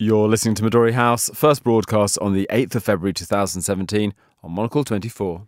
You're listening to Midori House, first broadcast on the 8th of February 2017 on Monocle 24.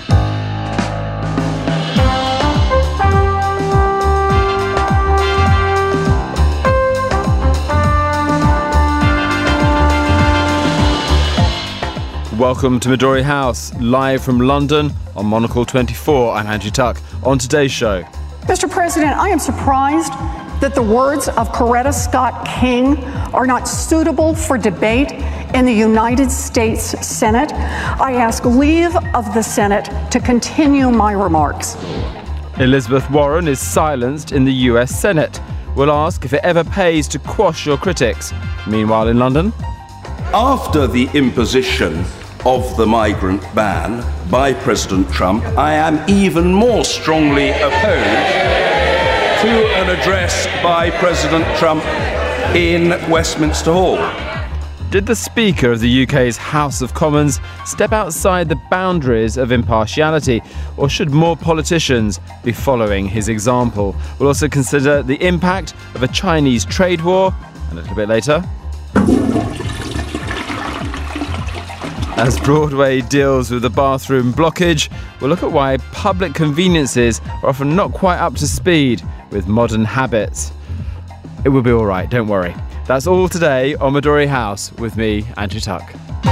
Welcome to Midori House, live from London on Monocle 24. I'm Andrew Tuck. On today's show, Mr. President, I am surprised that the words of Coretta Scott King are not suitable for debate in the United States Senate. I ask leave of the Senate to continue my remarks. Elizabeth Warren is silenced in the US Senate. We'll ask if it ever pays to quash your critics. Meanwhile in London, after the imposition of the migrant ban by President Trump, I am even more strongly opposed to an address by President Trump in Westminster Hall. Did the Speaker of the UK's House of Commons step outside the boundaries of impartiality, or should more politicians be following his example? We'll also consider the impact of a Chinese trade war, and a little bit later, as Broadway deals with the bathroom blockage, we'll look at why public conveniences are often not quite up to speed with modern habits. It will be all right, don't worry. That's all today on Midori House with me, Andrew Tuck.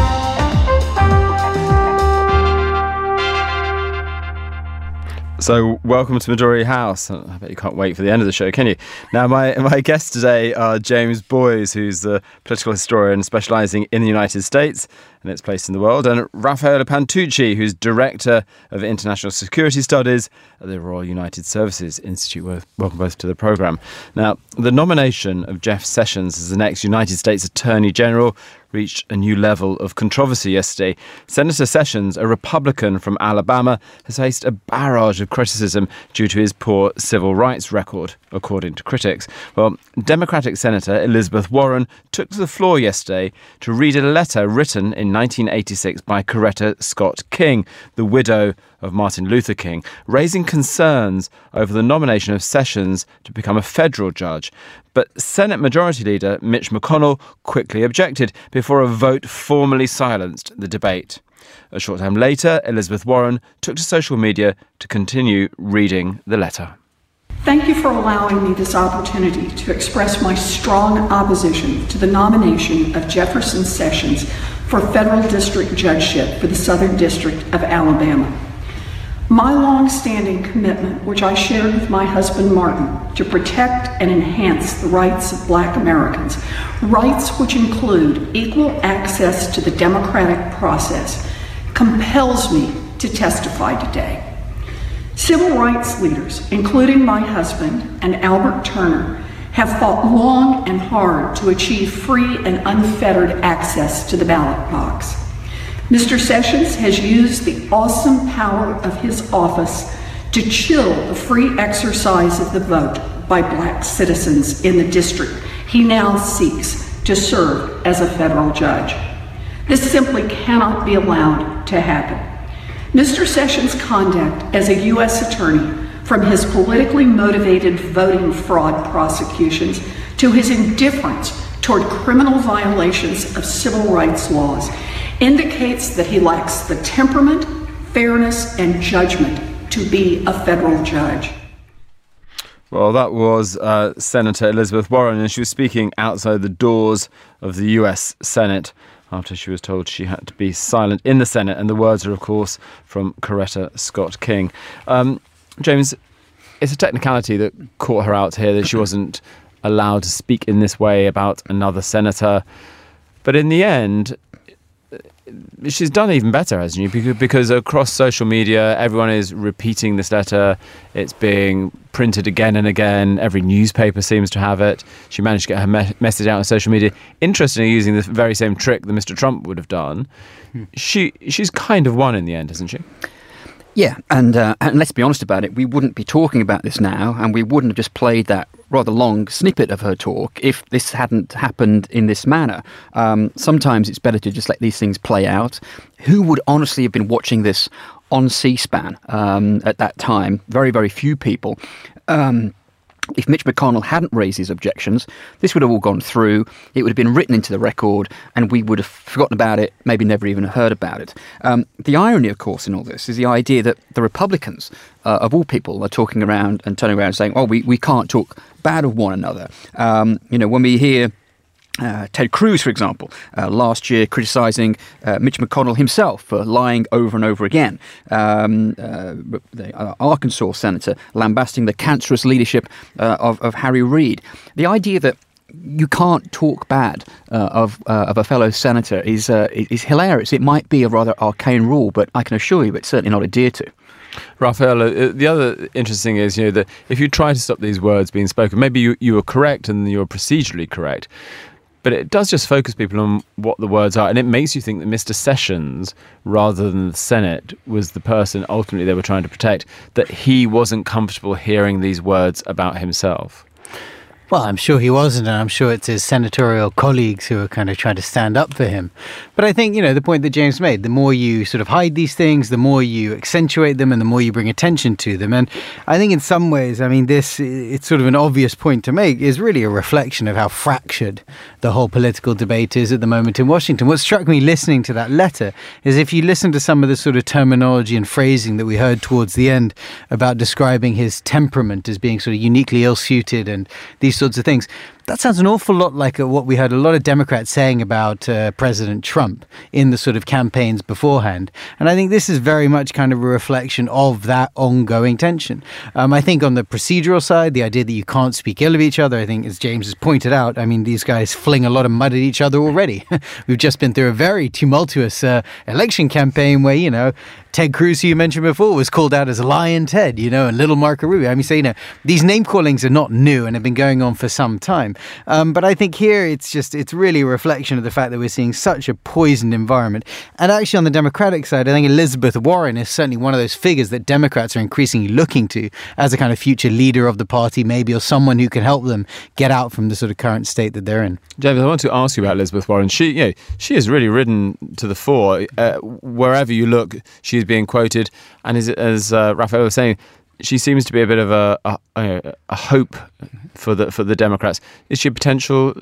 So, welcome to Midori House. I bet you can't wait for the end of the show, can you? Now, my guests today are James Boyes, who's the political historian specialising in the United States and its place in the world, and Raffaele Pantucci, who's Director of International Security Studies at the Royal United Services Institute. Welcome both to the programme. Now, the nomination of Jeff Sessions as the next United States Attorney General reached a new level of controversy yesterday. Senator Sessions, a Republican from Alabama, has faced a barrage of criticism due to his poor civil rights record, according to critics. Well, Democratic Senator Elizabeth Warren took to the floor yesterday to read a letter written in 1986 by Coretta Scott King, the widow of Martin Luther King, raising concerns over the nomination of Sessions to become a federal judge. But Senate Majority Leader Mitch McConnell quickly objected before a vote formally silenced the debate. A short time later, Elizabeth Warren took to social media to continue reading the letter. Thank you for allowing me this opportunity to express my strong opposition to the nomination of Jefferson Sessions for federal district judgeship for the Southern District of Alabama. My long-standing commitment, which I shared with my husband Martin, to protect and enhance the rights of Black Americans, rights which include equal access to the democratic process, compels me to testify today. Civil rights leaders, including my husband and Albert Turner, have fought long and hard to achieve free and unfettered access to the ballot box. Mr. Sessions has used the awesome power of his office to chill the free exercise of the vote by Black citizens in the district he now seeks to serve as a federal judge. This simply cannot be allowed to happen. Mr. Sessions' conduct as a U.S. attorney, from his politically motivated voting fraud prosecutions to his indifference toward criminal violations of civil rights laws, indicates that he lacks the temperament, fairness, and judgment to be a federal judge. Well, that was Senator Elizabeth Warren, and she was speaking outside the doors of the US Senate after she was told she had to be silent in the Senate. And the words are, of course, from Coretta Scott King. James, it's a technicality that caught her out here, that she wasn't allowed to speak in this way about another senator. But in the end, she's done even better, hasn't she? Because across social media, everyone is repeating this letter. It's being printed again and again. Every newspaper seems to have it. She managed to get her message out on social media. Interestingly, using the very same trick that Mr. Trump would have done. She's kind of won in the end, hasn't she? Yeah, and let's be honest about it, we wouldn't be talking about this now, and we wouldn't have just played that rather long snippet of her talk if this hadn't happened in this manner. Sometimes it's better to just let these things play out. Who would honestly have been watching this on C-SPAN at that time? Very, very few people. if Mitch McConnell hadn't raised his objections, this would have all gone through, it would have been written into the record, and we would have forgotten about it, maybe never even heard about it. The irony, of course, in all this is the idea that the Republicans, of all people, are talking around and turning around and saying, oh, we can't talk bad of one another. When we hear Ted Cruz, for example, last year criticising Mitch McConnell himself for lying over and over again. The Arkansas senator lambasting the cancerous leadership of Harry Reid. The idea that you can't talk bad of a fellow senator is hilarious. It might be a rather arcane rule, but I can assure you it's certainly not adhered to. Raphael, the other interesting is, that if you try to stop these words being spoken, maybe you were correct and you're procedurally correct, but it does just focus people on what the words are, and it makes you think that Mr. Sessions, rather than the Senate, was the person ultimately they were trying to protect, that he wasn't comfortable hearing these words about himself. Well, I'm sure he wasn't, and I'm sure it's his senatorial colleagues who are kind of trying to stand up for him. But I think, the point that James made, the more you sort of hide these things, the more you accentuate them and the more you bring attention to them. And I think in some ways, it's sort of an obvious point to make, is really a reflection of how fractured the whole political debate is at the moment in Washington. What struck me listening to that letter is if you listen to some of the sort of terminology and phrasing that we heard towards the end about describing his temperament as being sort of uniquely ill-suited and these sorts of things, that sounds an awful lot like what we heard a lot of Democrats saying about President Trump in the sort of campaigns beforehand. And I think this is very much kind of a reflection of that ongoing tension. I think on the procedural side, the idea that you can't speak ill of each other, I think, as James has pointed out, these guys fling a lot of mud at each other already. We've just been through a very tumultuous election campaign where, Ted Cruz, who you mentioned before, was called out as Lion Ted, and Little Marco Rubio. These name callings are not new and have been going on for some time. But I think here it's really a reflection of the fact that we're seeing such a poisoned environment. And actually on the Democratic side, I think Elizabeth Warren is certainly one of those figures that Democrats are increasingly looking to as a kind of future leader of the party, maybe, or someone who can help them get out from the sort of current state that they're in. James, I want to ask you about Elizabeth Warren. She has really ridden to the fore. Wherever you look, she's being quoted, and as Raphael was saying, she seems to be a bit of a hope for the Democrats. Is she a potential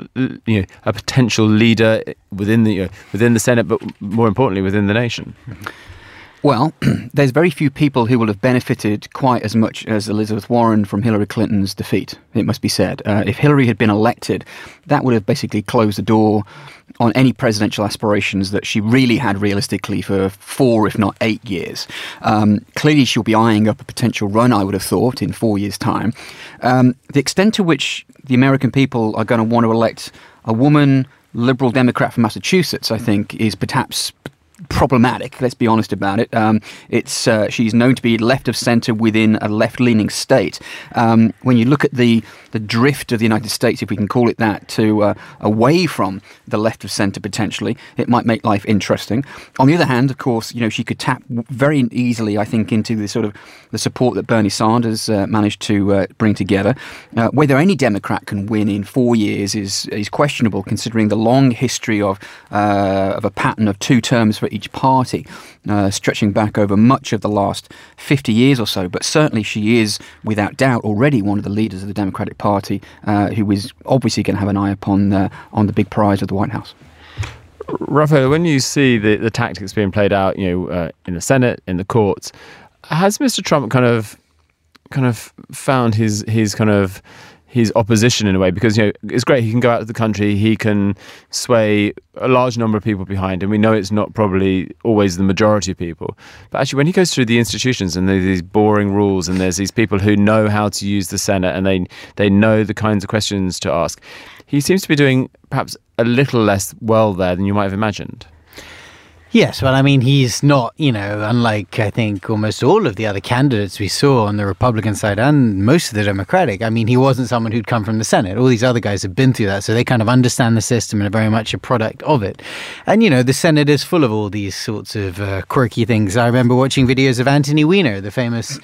leader within the Senate, but more importantly within the nation? Well, there's very few people who will have benefited quite as much as Elizabeth Warren from Hillary Clinton's defeat, it must be said. If Hillary had been elected, that would have basically closed the door on any presidential aspirations that she really had realistically for 4, if not 8 years. Clearly, she'll be eyeing up a potential run, I would have thought, in 4 years' time. The extent to which the American people are going to want to elect a woman, Liberal Democrat from Massachusetts, I think, is perhaps problematic. Let's be honest about it. She's known to be left of centre within a left-leaning state. When you look at the drift of the United States, if we can call it that, to away from the left of centre potentially, it might make life interesting. On the other hand, of course, she could tap very easily, I think, into the sort of the support that Bernie Sanders managed to bring together. Whether any Democrat can win in 4 years is questionable, considering the long history of a pattern of 2 terms for each party, stretching back over much of the last 50 years or so. But certainly she is, without doubt, already one of the leaders of the Democratic Party, who is obviously going to have an eye upon on the big prize of the White House. Raphael, when you see the tactics being played out, in the Senate, in the courts, has Mr. Trump kind of found his opposition in a way? Because it's great, he can go out of the country, he can sway a large number of people behind him. We know it's not probably always the majority of people, but actually when he goes through the institutions and there's these boring rules and there's these people who know how to use the Senate and they know the kinds of questions to ask, he seems to be doing perhaps a little less well there than you might have imagined. Yes, well, he's not, unlike, I think, almost all of the other candidates we saw on the Republican side and most of the Democratic. He wasn't someone who'd come from the Senate. All these other guys have been through that, so they kind of understand the system and are very much a product of it. And, the Senate is full of all these sorts of quirky things. I remember watching videos of Anthony Weiner, the famous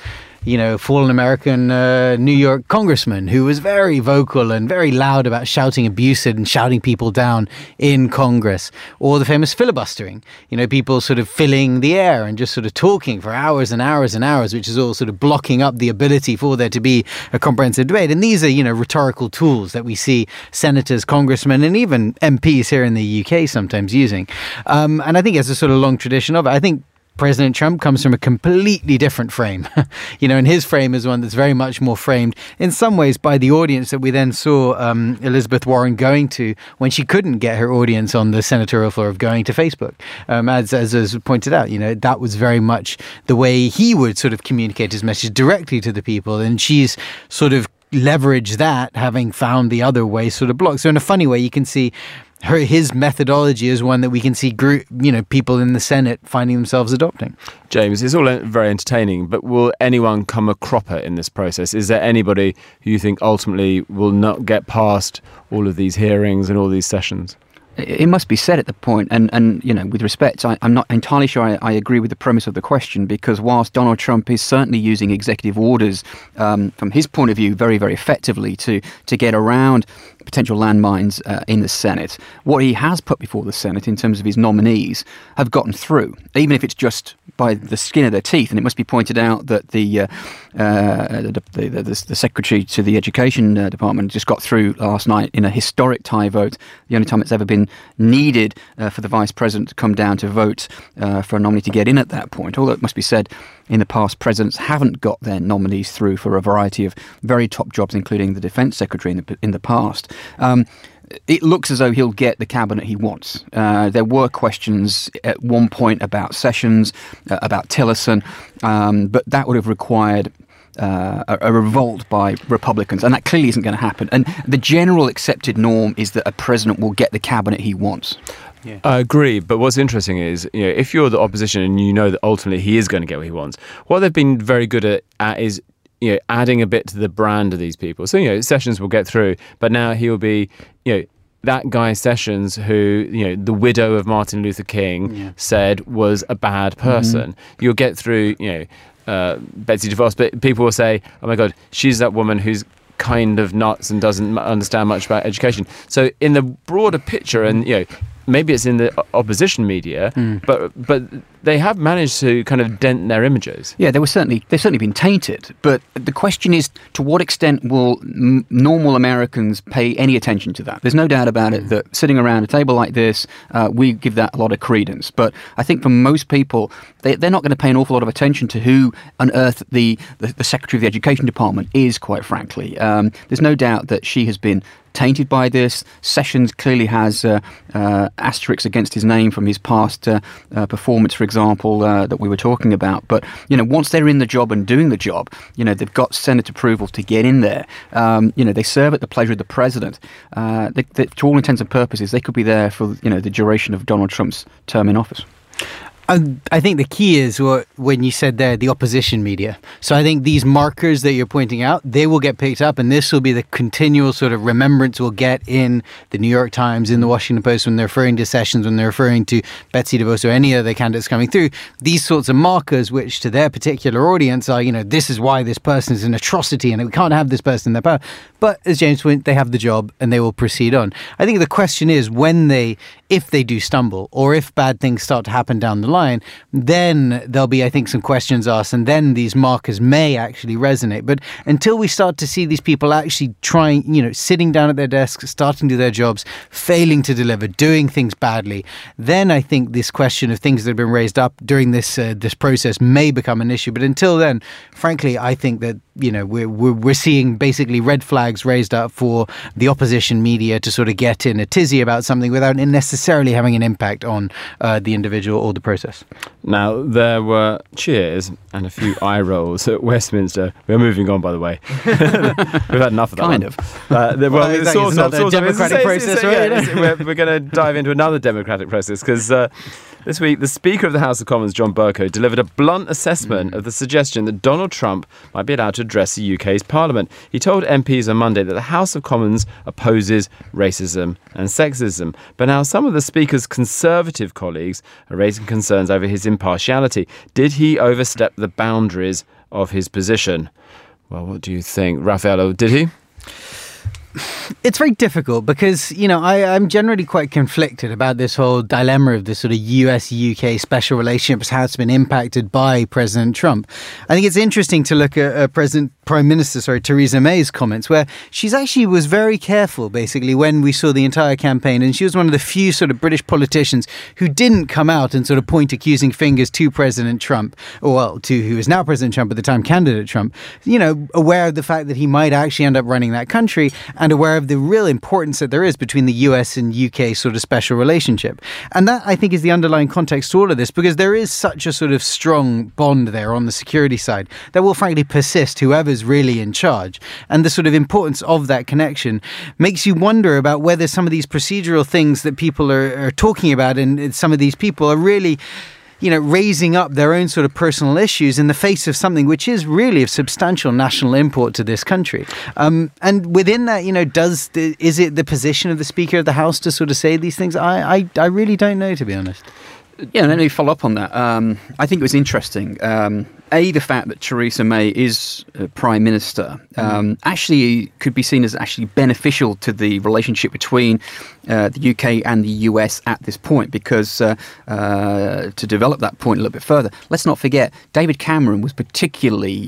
fallen American New York congressman who was very vocal and very loud about shouting abuse and shouting people down in Congress, or the famous filibustering, people sort of filling the air and just sort of talking for hours and hours and hours, which is all sort of blocking up the ability for there to be a comprehensive debate. And these are, rhetorical tools that we see senators, congressmen, and even MPs here in the UK sometimes using. And I think it's a sort of long tradition of it. I think President Trump comes from a completely different frame, and his frame is one that's very much more framed in some ways by the audience that we then saw Elizabeth Warren going to when she couldn't get her audience on the senatorial floor of going to Facebook. As pointed out, that was very much the way he would sort of communicate his message directly to the people. And she's sort of leveraged that, having found the other way sort of blocked. So in a funny way, you can see his methodology is one that we can see people in the Senate finding themselves adopting. James, it's all very entertaining, but will anyone come a cropper in this process? Is there anybody who you think ultimately will not get past all of these hearings and all these sessions? It must be said at the point, and with respect, I'm not entirely sure I agree with the premise of the question, because whilst Donald Trump is certainly using executive orders from his point of view very, very effectively to get around potential landmines in the Senate, what he has put before the Senate in terms of his nominees have gotten through, even if it's just by the skin of their teeth. And it must be pointed out that the Secretary to the Education Department just got through last night in a historic tie vote, the only time it's ever been needed for the Vice President to come down to vote for a nominee to get in at that point. Although it must be said, in the past, presidents haven't got their nominees through for a variety of very top jobs, including the Defence Secretary in the past. It looks as though he'll get the cabinet he wants. There were questions at one point about Sessions, about Tillerson, but that would have required a revolt by Republicans, and that clearly isn't going to happen. And the general accepted norm is that a president will get the cabinet he wants. Yeah. I agree, but what's interesting is, if you're the opposition and you know that ultimately he is going to get what he wants, what they've been very good at is adding a bit to the brand of these people. So, Sessions will get through, but now he'll be, that guy Sessions who, the widow of Martin Luther King said was a bad person. Mm-hmm. You'll get through, Betsy DeVos, but people will say, oh my God, she's that woman who's kind of nuts and doesn't understand much about education. So in the broader picture, and maybe it's in the opposition media, but they have managed to kind of dent their images. Yeah, they've certainly been tainted. But the question is, to what extent will normal Americans pay any attention to that? There's no doubt about it that sitting around a table like this, we give that a lot of credence. But I think for most people, they're not going to pay an awful lot of attention to who on earth the Secretary of the Education Department is, quite frankly. There's no doubt that she has been tainted by this. Sessions clearly has asterisks against his name from his past performance, for example, that we were talking about. But, once they're in the job and doing the job, they've got Senate approval to get in there. They serve at the pleasure of the president. To all intents and purposes, they could be there for, the duration of Donald Trump's term in office. I think the key is when you said there, the opposition media. So I think these markers that you're pointing out, they will get picked up, and this will be the continual sort of remembrance we'll get in the New York Times, in the Washington Post, when they're referring to Sessions, when they're referring to Betsy DeVos or any other candidates coming through. These sorts of markers, which to their particular audience are, this is why this person is an atrocity and we can't have this person in their power. But as James went, they have the job and they will proceed on. I think the question is if they do stumble, or if bad things start to happen down the line, then there'll be, I think, some questions asked, and then these markers may actually resonate. But until we start to see these people actually trying, sitting down at their desks, starting to do their jobs, failing to deliver, doing things badly, then I think this question of things that have been raised up during this process may become an issue. But until then, frankly, I think that we're seeing basically red flags raised up for the opposition media to sort of get in a tizzy about something without it necessarily having an impact on the individual or the process. Now, there were cheers and a few eye rolls at Westminster. We're moving on, by the way. We've had enough of that. Kind of. It's sort of a democratic process, right? We're going to dive into another democratic process because this week, the Speaker of the House of Commons, John Bercow, delivered a blunt assessment of the suggestion that Donald Trump might be allowed to address the UK's Parliament. He told MPs on Monday that the House of Commons opposes racism and sexism. But now some of the Speaker's Conservative colleagues are raising concerns over his impartiality. Did he overstep the boundaries of his position. Well, what do you think? Raffaello, did he? It's very difficult because, I'm generally quite conflicted about this whole dilemma of this sort of US-UK special relationships, how it's been impacted by President Trump. I think it's interesting to look at Prime Minister Theresa May's comments, where she's actually was very careful, basically, when we saw the entire campaign. And she was one of the few sort of British politicians who didn't come out and sort of point accusing fingers to President Trump, or to who is now President Trump, at the time candidate Trump, aware of the fact that he might actually end up running that country, and aware of the real importance that there is between the US and UK sort of special relationship. And that, I think, is the underlying context to all of this, because there is such a sort of strong bond there on the security side that will frankly persist whoever's really in charge. And the sort of importance of that connection makes you wonder about whether some of these procedural things that people are talking about, and some of these people are really raising up their own sort of personal issues in the face of something which is really of substantial national import to this country. And within that, is it the position of the Speaker of the House to sort of say these things? I really don't know, to be honest. Yeah, let me follow up on that. I think it was interesting. The fact that Theresa May is Prime Minister actually could be seen as actually beneficial to the relationship between the UK and the US at this point, because to develop that point a little bit further, let's not forget David Cameron was particularly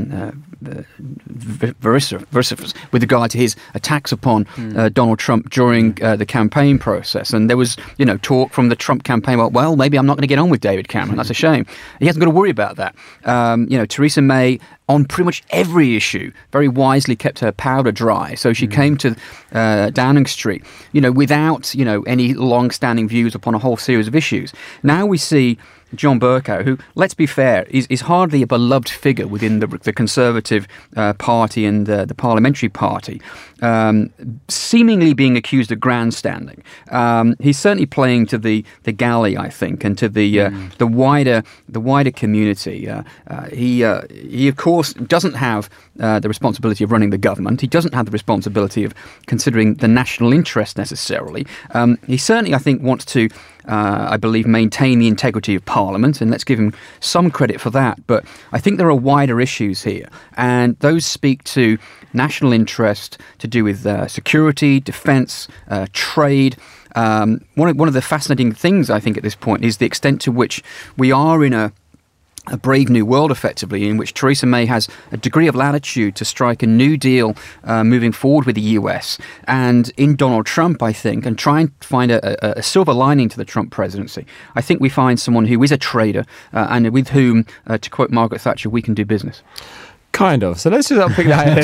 vociferous with regard to his attacks upon Donald Trump during the campaign process. And there was, talk from the Trump campaign about, well, maybe I'm not going to get on with David Cameron. That's a shame. He hasn't got to worry about that. Theresa May, on pretty much every issue, very wisely kept her powder dry. So she came to Downing Street, without, any long-standing views upon a whole series of issues. Now we see John Bercow, who, let's be fair, is hardly a beloved figure within the Conservative Party and the Parliamentary Party, seemingly being accused of grandstanding. He's certainly playing to the galley, I think, and to the wider community. He of course doesn't have the responsibility of running the government. He doesn't have the responsibility of considering the national interest necessarily. He certainly, I think, wants to, I believe, maintain the integrity of Parliament, and let's give him some credit for that. But I think there are wider issues here, and those speak to national interest to do with security, defence, trade. One of the fascinating things, I think, at this point is the extent to which we are in a brave new world, effectively, in which Theresa May has a degree of latitude to strike a new deal moving forward with the US. And in Donald Trump, I think, and try and find a silver lining to the Trump presidency, I think we find someone who is a trader and with whom, to quote Margaret Thatcher, we can do business. Kind of. So let's just unpick that.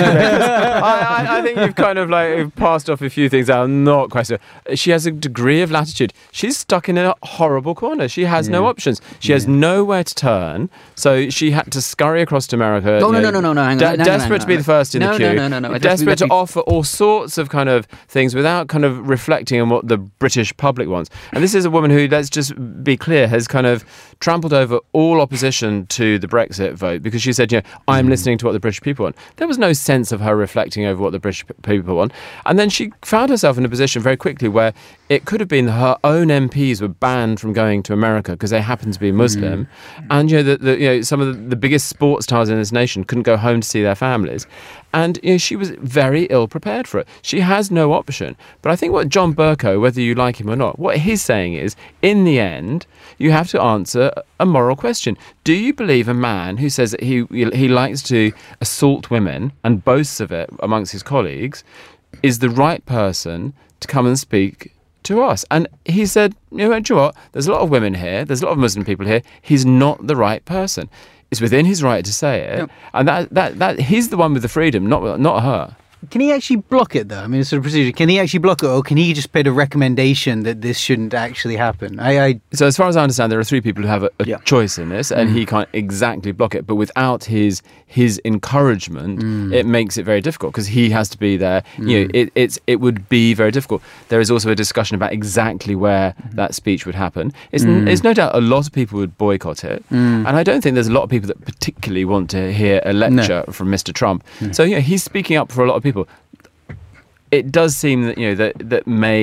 I think you've kind of passed off a few things that are not questionable. She has a degree of latitude. She's stuck in a horrible corner. She has no options. She has nowhere to turn. So she had to scurry across to America. No. Hang on. Desperate to be the first in the queue. No. Desperate to offer all sorts of kind of things without kind of reflecting on what the British public wants. And this is a woman who, let's just be clear, has kind of trampled over all opposition to the Brexit vote, because she said, I'm listening to what the British people want. There was no sense of her reflecting over what the British people want. And then she found herself in a position very quickly where it could have been her own MPs were banned from going to America because they happen to be Muslim. And some of the biggest sports stars in this nation couldn't go home to see their families. And she was very ill prepared for it. She has no option. But I think what John Bercow, whether you like him or not, what he's saying is, in the end, you have to answer a moral question. Do you believe a man who says that he likes to assault women and boasts of it amongst his colleagues is the right person to come and speak to us? And he said, do you know what? There's a lot of women here. There's a lot of Muslim people here. He's not the right person. It's within his right to say it. Yep. And that he's the one with the freedom, not her. Can he actually block it, though? I mean, it's sort of procedure. Can he actually block it, or can he just put a recommendation that this shouldn't actually happen? So as far as I understand, there are three people who have a choice in this, and he can't exactly block it. But without his encouragement, it makes it very difficult, because he has to be there. It would be very difficult. There is also a discussion about exactly where that speech would happen. It's no doubt a lot of people would boycott it, and I don't think there's a lot of people that particularly want to hear a lecture from Mr. Trump. So he's speaking up for a lot of people. It does seem that that May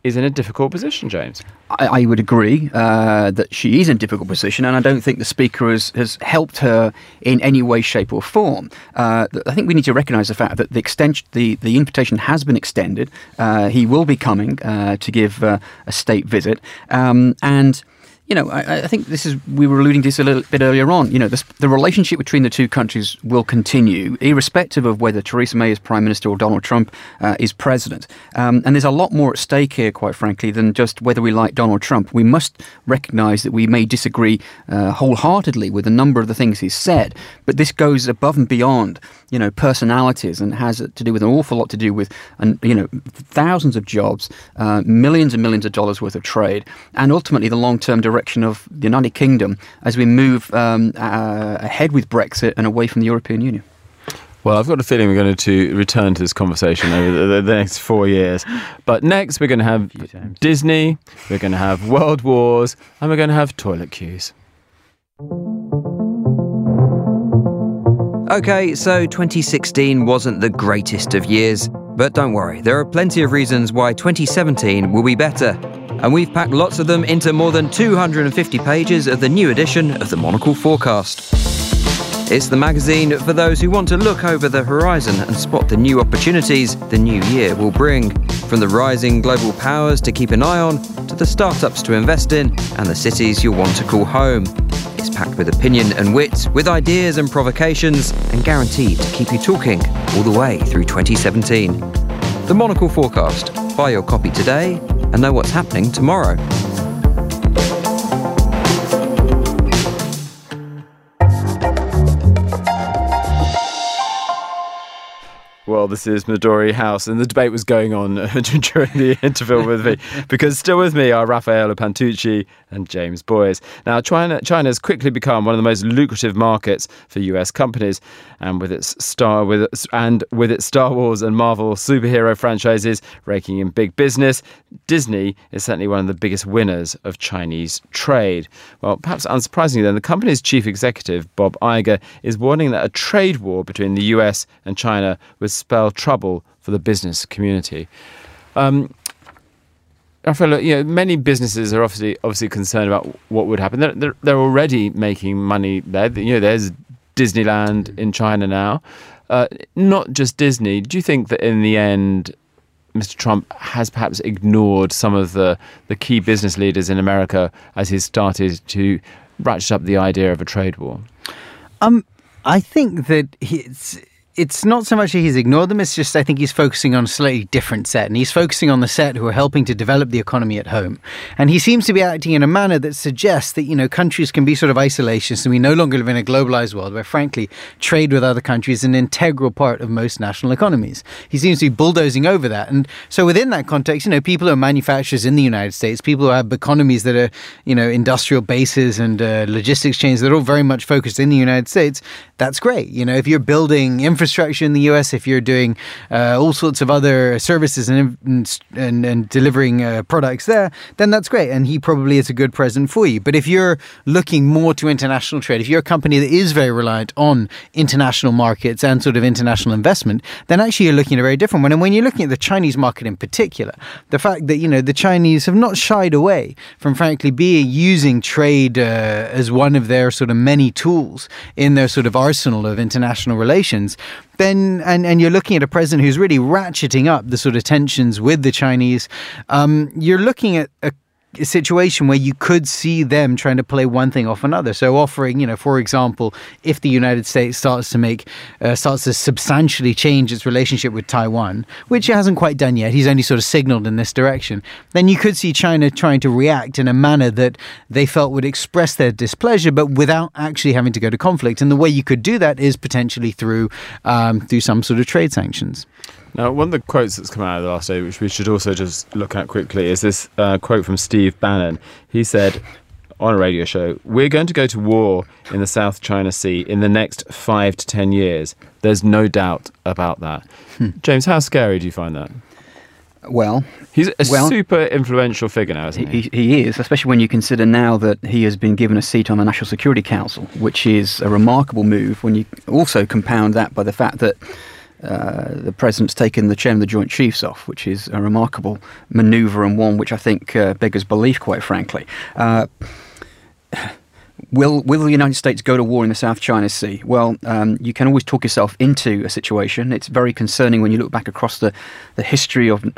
is in a difficult position, James. I would agree that she is in a difficult position, and I don't think the Speaker has helped her in any way, shape or form. I think we need to recognise the fact that the invitation has been extended. He will be coming to give a state visit, and I think we were alluding to this a little bit earlier on. The relationship between the two countries will continue, irrespective of whether Theresa May is Prime Minister or Donald Trump is President. And there's a lot more at stake here, quite frankly, than just whether we like Donald Trump. We must recognise that we may disagree wholeheartedly with a number of the things he's said, but this goes above and beyond, personalities, and has to do with an awful lot to do with, thousands of jobs, millions and millions of dollars worth of trade, and ultimately the long-term direction of the United Kingdom as we move ahead with Brexit and away from the European Union. Well, I've got a feeling we're going to return to this conversation over the next 4 years. But next we're going to have Disney, we're going to have world wars, and we're going to have toilet queues. OK, so 2016 wasn't the greatest of years. But don't worry, there are plenty of reasons why 2017 will be better. And we've packed lots of them into more than 250 pages of the new edition of the Monocle Forecast. It's the magazine for those who want to look over the horizon and spot the new opportunities the new year will bring. From the rising global powers to keep an eye on, to the startups to invest in, and the cities you'll want to call home. It's packed with opinion and wit, with ideas and provocations, and guaranteed to keep you talking all the way through 2017. The Monocle Forecast. Buy your copy today and know what's happening tomorrow. Well, this is Midori House, and the debate was going on during the interval with me, because still with me are Raffaello Pantucci and James Boyes. Now, China has quickly become one of the most lucrative markets for US companies, and with its Star Wars and Marvel superhero franchises raking in big business, Disney is certainly one of the biggest winners of Chinese trade. Well, perhaps unsurprisingly then, the company's chief executive, Bob Iger, is warning that a trade war between the US and China would spell trouble for the business community. Raffaello, many businesses are obviously concerned about what would happen. They're already making money there. There's Disneyland in China now. Not just Disney. Do you think that in the end, Mr. Trump has perhaps ignored some of the key business leaders in America as he's started to ratchet up the idea of a trade war? I think that it's not so much that he's ignored them, it's just I think he's focusing on a slightly different set, and he's focusing on the set who are helping to develop the economy at home. And he seems to be acting in a manner that suggests that, countries can be sort of isolationists, and we no longer live in a globalized world where, frankly, trade with other countries is an integral part of most national economies. He seems to be bulldozing over that. And so within that context, people who are manufacturers in the United States, people who have economies that are, industrial bases and logistics chains that are all very much focused in the United States, that's great. If you're building infrastructure in the US, if you're doing all sorts of other services and delivering products there, then that's great. And he probably is a good president for you. But if you're looking more to international trade, if you're a company that is very reliant on international markets and sort of international investment, then actually you're looking at a very different one. And when you're looking at the Chinese market in particular, the fact that, the Chinese have not shied away from, frankly, using trade as one of their sort of many tools in their sort of arsenal of international relations, then and you're looking at a president who's really ratcheting up the sort of tensions with the Chinese, you're looking at a situation where you could see them trying to play one thing off another. So offering, for example, if the United States starts to substantially change its relationship with Taiwan, which it hasn't quite done yet, he's only sort of signaled in this direction, then you could see China trying to react in a manner that they felt would express their displeasure, but without actually having to go to conflict. And the way you could do that is potentially through some sort of trade sanctions. Now, one of the quotes that's come out of the last day, which we should also just look at quickly, is this quote from Steve Bannon. He said on a radio show, "We're going to go to war in the South China Sea in the next 5 to 10 years. There's no doubt about that." James, how scary do you find that? Well, he's a super influential figure now, isn't he? He is, especially when you consider now that he has been given a seat on the National Security Council, which is a remarkable move when you also compound that by the fact that the president's taken the chairman of the Joint Chiefs off, which is a remarkable manoeuvre and one which I think beggars belief, quite frankly. Will the United States go to war in the South China Sea? Well, you can always talk yourself into a situation. It's very concerning when you look back across the history of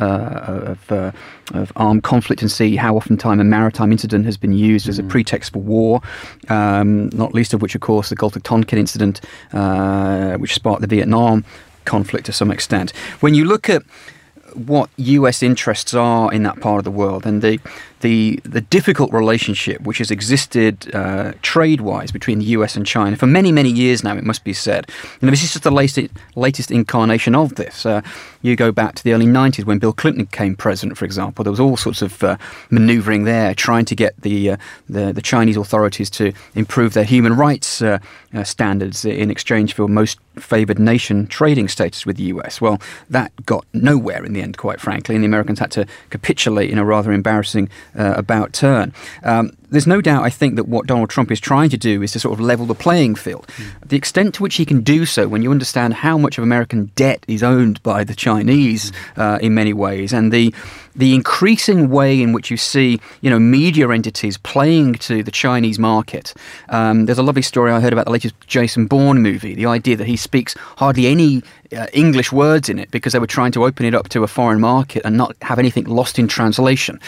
armed conflict and see how oftentimes a maritime incident has been used as a pretext for war, not least of which, of course, the Gulf of Tonkin incident, which sparked the Vietnam conflict to some extent. When you look at what US interests are in that part of the world and the difficult relationship which has existed trade-wise between the US and China for many, many years now, it must be said. This is just the latest incarnation of this. You go back to the early 90s when Bill Clinton became president, for example. There was all sorts of manoeuvring there, trying to get the Chinese authorities to improve their human rights standards in exchange for most favoured nation trading status with the US. Well, that got nowhere in the end, quite frankly, and the Americans had to capitulate in a rather embarrassing about turn. There's no doubt, I think, that what Donald Trump is trying to do is to sort of level the playing field. The extent to which he can do so, when you understand how much of American debt is owned by the Chinese in many ways, and the increasing way in which you see, media entities playing to the Chinese market. There's a lovely story I heard about the latest Jason Bourne movie, the idea that he speaks hardly any English words in it because they were trying to open it up to a foreign market and not have anything lost in translation.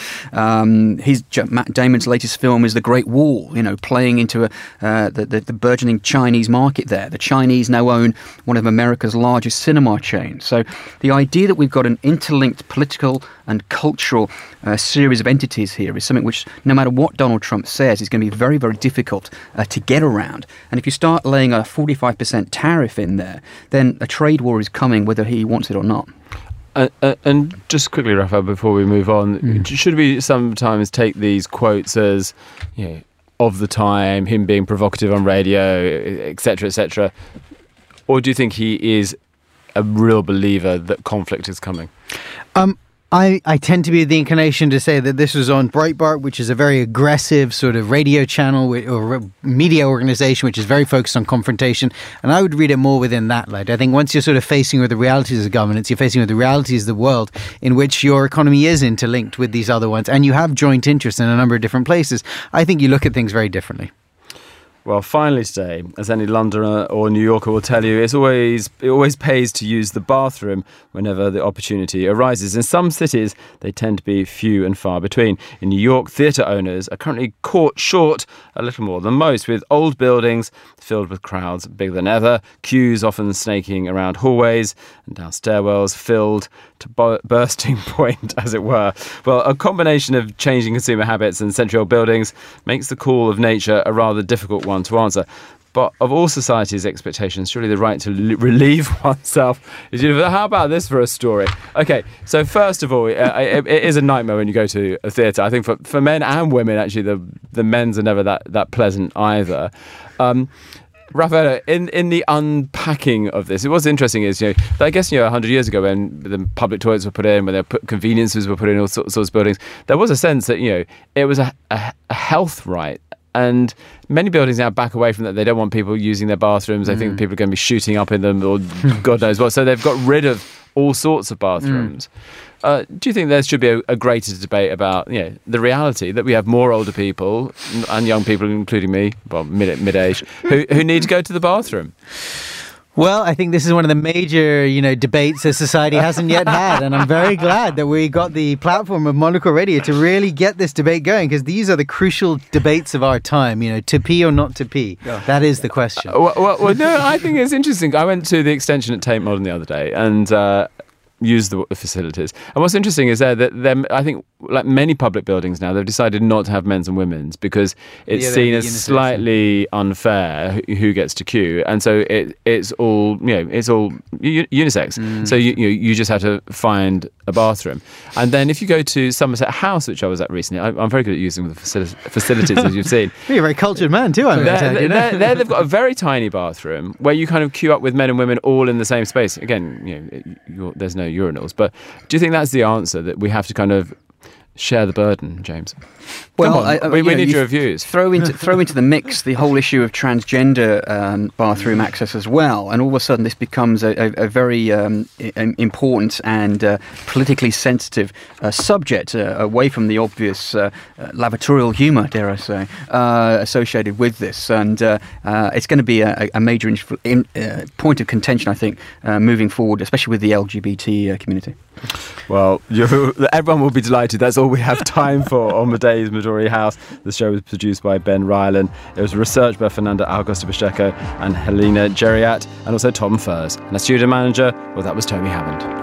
Matt Damon's latest film is The Great Wall, playing into the burgeoning Chinese market there. The Chinese now own one of America's largest cinema chains. So the idea that we've got an interlinked political and cultural series of entities here is something which, no matter what Donald Trump says, is going to be very, very difficult to get around. And if you start laying a 45% tariff in there, then a trade war is coming whether he wants it or not. And just quickly, Raphael, before we move on, should we sometimes take these quotes as, of the time, him being provocative on radio, etc., or do you think he is a real believer that conflict is coming? I tend to be the inclination to say that this was on Breitbart, which is a very aggressive sort of radio channel or media organization, which is very focused on confrontation. And I would read it more within that light. I think once you're sort of facing with the realities of governance, you're facing with the realities of the world in which your economy is interlinked with these other ones, and you have joint interests in a number of different places. I think you look at things very differently. Well, finally today, as any Londoner or New Yorker will tell you, it always pays to use the bathroom whenever the opportunity arises. In some cities, they tend to be few and far between. In New York, theatre owners are currently caught short a little more than most, with old buildings filled with crowds bigger than ever, queues often snaking around hallways, and down stairwells filled to bursting point, as it were. Well, a combination of changing consumer habits and century-old buildings makes the call of nature a rather difficult one to answer. But of all society's expectations, surely the right to relieve oneself is universal. How about this for a story? Okay, so first of all, it is a nightmare when you go to a theatre. I think for men and women, actually, the men's are never that pleasant either. Raphael, in the unpacking of this, it was interesting is, I guess, 100 years ago when the public toilets were put in, when conveniences were put in all sorts of buildings, there was a sense that, it was a health right. And many buildings now back away from that. They don't want people using their bathrooms. They think people are going to be shooting up in them or God knows what. So they've got rid of all sorts of bathrooms. Do you think there should be a greater debate about the reality that we have more older people and young people, including me, well, mid-age, who need to go to the bathroom? Well, I think this is one of the major, debates that society hasn't yet had. And I'm very glad that we got the platform of Monocle Radio to really get this debate going, because these are the crucial debates of our time, to pee or not to pee. That is the question. Well, no, I think it's interesting. I went to the extension at Tate Modern the other day and used the facilities. And what's interesting is that I think, like many public buildings now, they've decided not to have men's and women's because it's seen as slightly unfair who gets to queue, and so it's all unisex. So you just have to find a bathroom. And then if you go to Somerset House, which I was at recently, I'm very good at using the facilities as you've seen. You're a very cultured man too. There they've got a very tiny bathroom where you kind of queue up with men and women all in the same space. Again, there's no urinals, but do you think that's the answer, that we have to kind of share the burden, James? Well, we need your views. Throw into the mix the whole issue of transgender bathroom access as well, and all of a sudden this becomes a very important and politically sensitive subject, away from the obvious lavatorial humour, dare I say, associated with this. And it's going to be a major point of contention, I think, moving forward, especially with the LGBT community. Well, everyone will be delighted. That's all we have time for on today's Midori House. The show was produced by Ben Ryland. It was researched by Fernanda Augusta Pacheco and Helena Geriat, and also Tom Furs. And our studio manager, well, that was Toby Hammond.